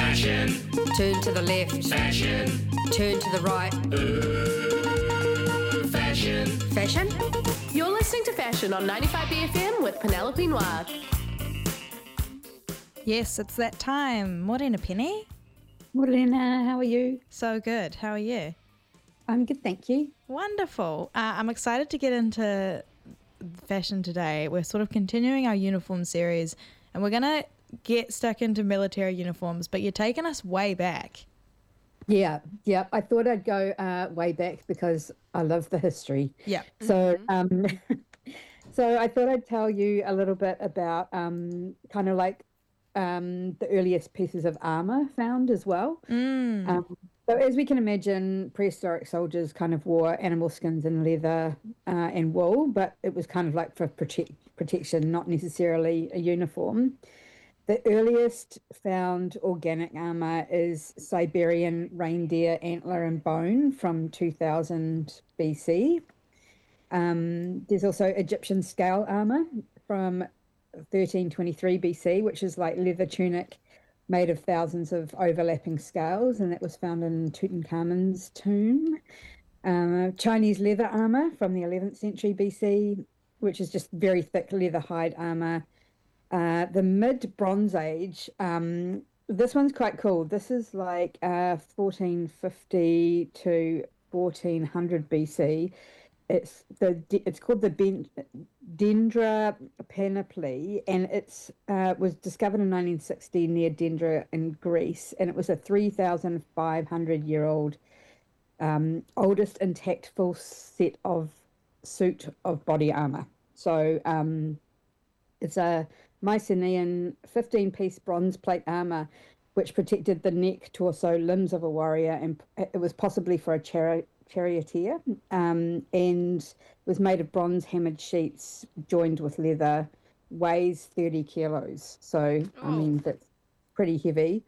Fashion. Turn to the left. Fashion. Turn to the right. Fashion. Fashion? You're listening to Fashion on 95BFM with Penelope Noir. Yes, it's that time. Morena Penny. Morena, how are you? So good. How are you? I'm good, thank you. Wonderful. I'm excited to get into fashion today. We're sort of continuing our uniform series and we're going to get stuck into military uniforms, but you're taking us way back. Yeah. I thought I'd go way back because I love the history. Yeah. So, so I thought I'd tell you a little bit about kind of like the earliest pieces of armor found as well. So as we can imagine, prehistoric soldiers kind of wore animal skins and leather and wool, but it was kind of like for protection, not necessarily a uniform. The earliest found organic armor is Siberian reindeer antler and bone from 2000 BC. There's also Egyptian scale armor from 1323 BC, which is like leather tunic made of thousands of overlapping scales, and that was found in Tutankhamun's tomb. Chinese leather armor from the 11th century BC, which is just very thick leather hide armor. The mid-Bronze Age, this one's quite cool. This is like 1450 to 1400 BC. It's called the Dendra panoply, and it's was discovered in 1960 near Dendra in Greece, and it was a 3,500-year-old oldest intact full set of suit of body armor. So it's a Mycenaean 15-piece bronze plate armor, which protected the neck, torso, limbs of a warrior, and it was possibly for a charioteer, and was made of bronze hammered sheets joined with leather, weighs 30 kilos. So, I mean, that's pretty heavy.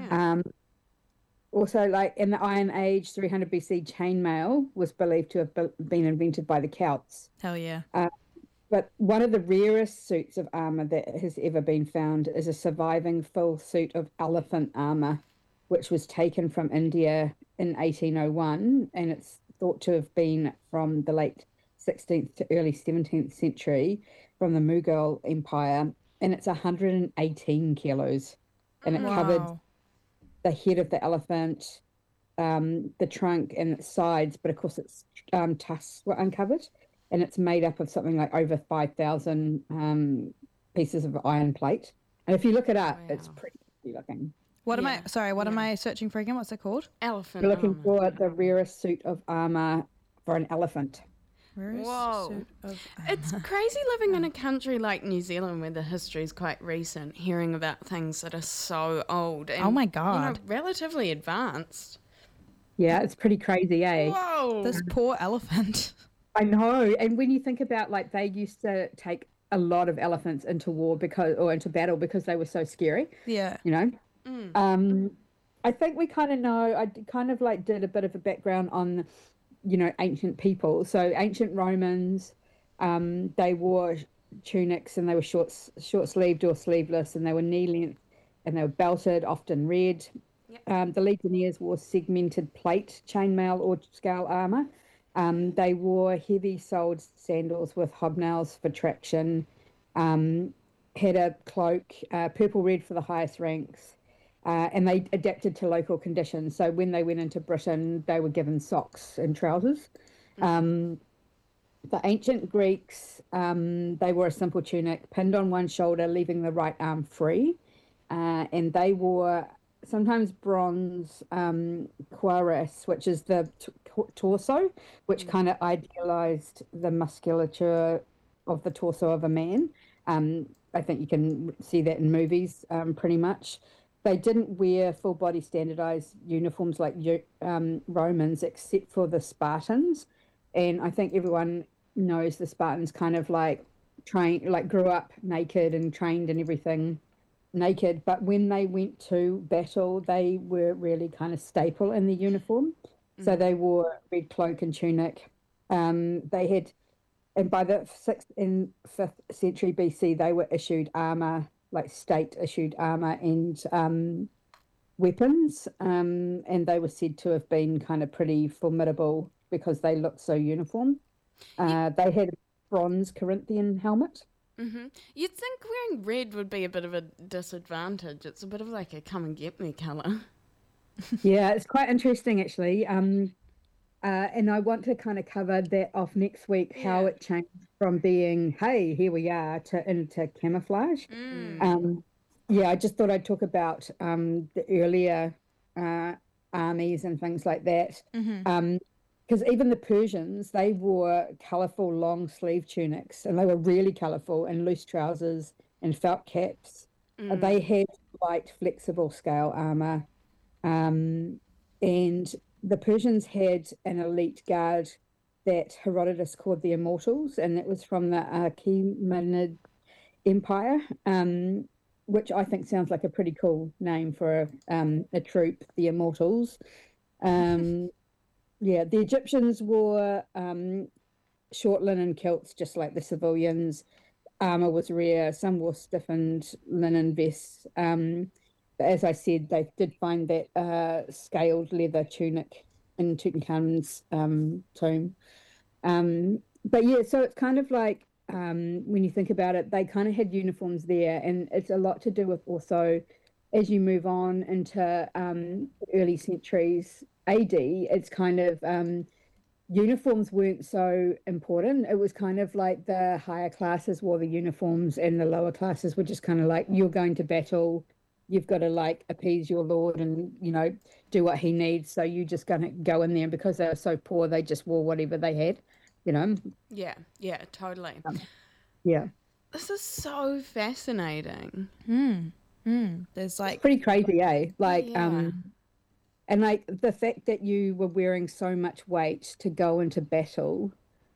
Also, like in the Iron Age, 300 BC, chainmail was believed to have been invented by the Celts. Hell yeah. But one of the rarest suits of armor that has ever been found is a surviving full suit of elephant armor, which was taken from India in 1801, and it's thought to have been from the late 16th to early 17th century from the Mughal Empire, and it's 118 kilos, and it covered the head of the elephant, the trunk, and its sides, but of course its tusks were uncovered. And it's made up of something like over 5,000 pieces of iron plate. And if you look it up, it's pretty looking. What am I searching for again? What's it called? Elephant We're looking armor. for the rarest suit of armor for an elephant. Whoa. It's crazy living in a country like New Zealand where the history is quite recent, hearing about things that are so old and Oh my God. relatively advanced. Yeah, it's pretty crazy, eh? Whoa. This poor elephant. I know. And when you think about, like, they used to take a lot of elephants into war into battle because they were so scary. Yeah. You know? I think we kind of know, I kind of like did a bit of a background on, you know, ancient people. So ancient Romans, they wore tunics and they were short sleeved or sleeveless, and they were knee length and they were belted, often red. The legionnaires wore segmented plate, chainmail or scale armor. They wore heavy-soled sandals with hobnails for traction, had a cloak, purple-red for the highest ranks, and they adapted to local conditions. So when they went into Britain, they were given socks and trousers. The ancient Greeks, they wore a simple tunic pinned on one shoulder, leaving the right arm free, and they wore sometimes bronze cuirass, which is the torso, which kind of idealized the musculature of the torso of a man. I think you can see that in movies pretty much. They didn't wear full body standardized uniforms like Romans, except for the Spartans. And I think everyone knows the Spartans kind of like grew up naked and trained and everything naked, but when they went to battle, they were really kind of staple in the uniform. So they wore red cloak and tunic. They had, and by the 6th and 5th century BC, they were issued armor, like state issued armor, and weapons, and they were said to have been kind of pretty formidable because they looked so uniform. They had a bronze Corinthian helmet. Mm-hmm. You'd think wearing red would be a bit of a disadvantage. It's a bit of like a come and get me colour. Yeah, it's quite interesting actually. And I want to kind of cover that off next week, how it changed from being, hey, here we are, into camouflage. Yeah, I just thought I'd talk about the earlier armies and things like that. Because even the Persians, they wore colourful long sleeve tunics, and they were really colourful, and loose trousers and felt caps. They had light, flexible scale armour. And the Persians had an elite guard that Herodotus called the Immortals, and that was from the Achaemenid Empire, which I think sounds like a pretty cool name for a troop, the Immortals. Yeah, the Egyptians wore short linen kilts, just like the civilians. Armor was rare. Some wore stiffened linen vests. But as I said, they did find that scaled leather tunic in Tutankhamun's tomb. But yeah, so it's kind of like, when you think about it, they kind of had uniforms there, and it's a lot to do with also, as you move on into early centuries AD, it's kind of uniforms weren't so important. It was kind of like the higher classes wore the uniforms, and the lower classes were just kind of like, you're going to battle, you've got to like appease your lord and, you know, do what he needs. So you just going to go in there, and because they were so poor, they just wore whatever they had, you know? Yeah, totally. Yeah. This is so fascinating. There's like... It's pretty crazy, eh? Like, Yeah. and like the fact that you were wearing so much weight to go into battle,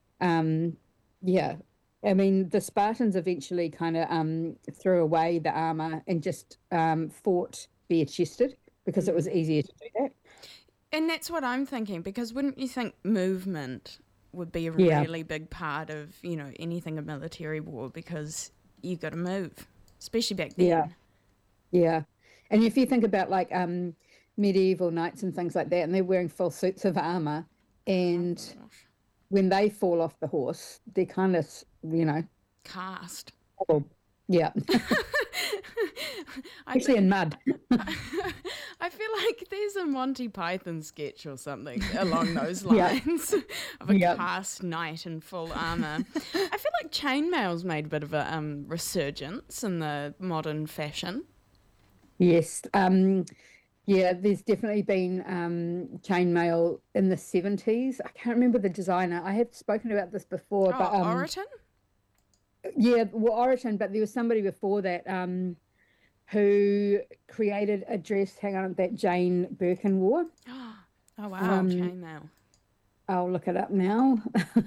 yeah. I mean, the Spartans eventually kind of threw away the armor and just fought bare-chested because it was easier to do that. And that's what I'm thinking, because wouldn't you think movement would be a really big part of, you know, anything a military war, because you got to move, especially back then. Yeah. And if you think about like medieval knights and things like that, and they're wearing full suits of armor, and when they fall off the horse, they're kind of, you know, Cast. Yeah. Especially in mud. I feel like there's a Monty Python sketch or something along those lines of a cast knight in full armour. I feel like chainmail's made a bit of a resurgence in the modern fashion. Yes. Yeah, there's definitely been chainmail in the 70s. I can't remember the designer. I have spoken about this before. But Oriton? Yeah, well, Oriton, but there was somebody before that who created a dress, that Jane Birkin wore. Oh, wow. Chainmail. I'll look it up now.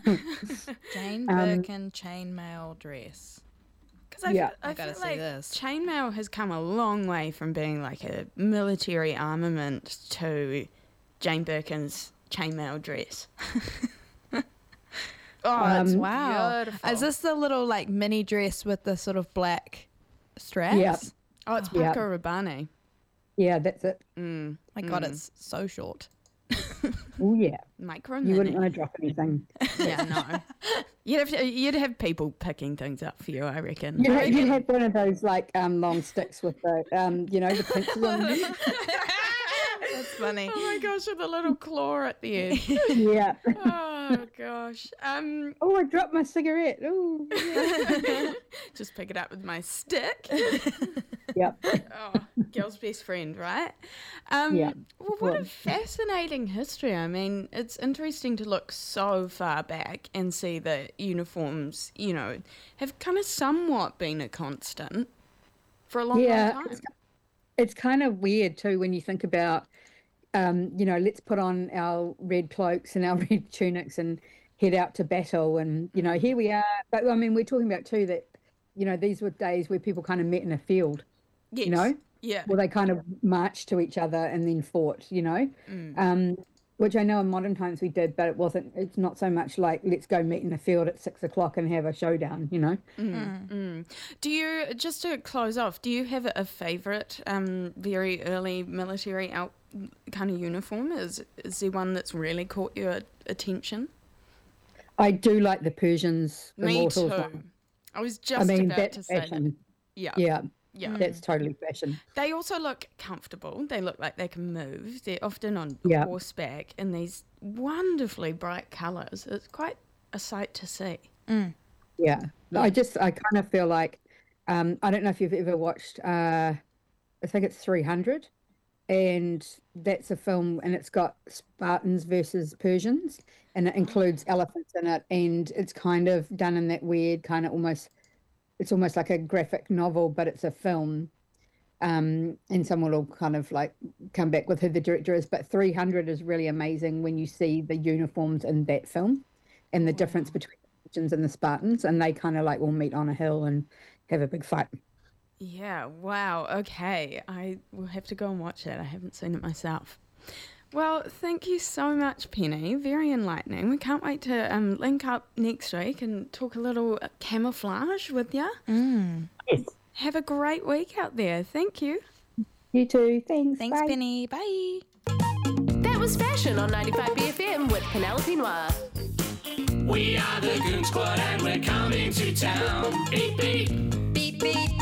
Jane Birkin chainmail dress. Because I feel like chainmail has come a long way from being like a military armament to Jane Birkin's chainmail dress. It's wow. Beautiful. Is this the little like mini dress with the sort of black straps? Yeah. Oh, it's Paco Rabanne. Yeah, that's it. My God, it's so short. Oh yeah. Micro You wouldn't want to drop anything. Yeah, no. You'd have people picking things up for you, I reckon. You'd have one of those like long sticks with the the pincers on them. That's funny. Oh my gosh, with a little claw at the end. Yeah. Oh gosh. Oh, I dropped my cigarette. Oh. Yeah. Just pick it up with my stick. Yep. Oh, girl's best friend, right? Yeah. Well, what a fascinating history. I mean, it's interesting to look so far back and see that uniforms, have kind of somewhat been a constant for a long time. It's kind of weird too when you think about, let's put on our red cloaks and our red tunics and head out to battle, and here we are. But I mean, we're talking about too that these were days where people kind of met in a field. Yes. Yeah. Well, they kind of marched to each other and then fought. which I know in modern times we did, but it's not so much like, let's go meet in the field at 6 o'clock and have a showdown, you know? Do you, just to close off, do you have a favourite very early military kind of uniform? Is there one that's really caught your attention? I do like the Persians. Me Immortals too. one. I was just about to say fashion. that. Yeah, that's totally fashion. They also look comfortable. They look like they can move. They're often on horseback in these wonderfully bright colours. It's quite a sight to see. Yeah, I kind of feel like, I don't know if you've ever watched, I think it's 300, and that's a film, and it's got Spartans versus Persians, and it includes elephants in it, and it's kind of done in that weird kind of it's almost like a graphic novel, but it's a film. And someone will kind of like come back with who the director is, but 300 is really amazing when you see the uniforms in that film and the difference between the Persians and the Spartans, and they kind of like will meet on a hill and have a big fight. Yeah, wow, okay. I will have to go and watch it. I haven't seen it myself. Well, thank you so much, Penny. Very enlightening. We can't wait to link up next week and talk a little camouflage with you. Yes. Have a great week out there. Thank you. You too. Thanks. Thanks, Bye. Penny. Bye. That was Fashion on 95BFM with Penelope Noir. We are the Goon Squad and we're coming to town. Beep, beep. Beep, beep.